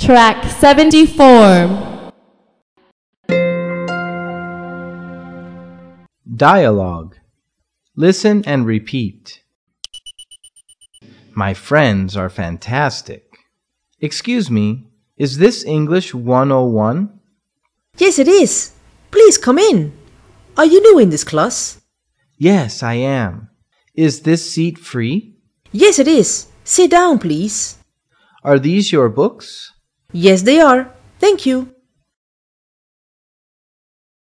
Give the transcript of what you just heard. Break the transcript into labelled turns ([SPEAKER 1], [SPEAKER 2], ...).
[SPEAKER 1] Track 74.
[SPEAKER 2] Dialogue. Listen and repeat. My friends are fantastic. Excuse me, is this English 101?
[SPEAKER 3] Yes, it is. Please come in. Are you new in this class?
[SPEAKER 2] Yes, I am. Is this seat free?
[SPEAKER 3] Yes, it is. Sit down, please.
[SPEAKER 2] Are these your books?
[SPEAKER 3] Yes, they are. Thank you.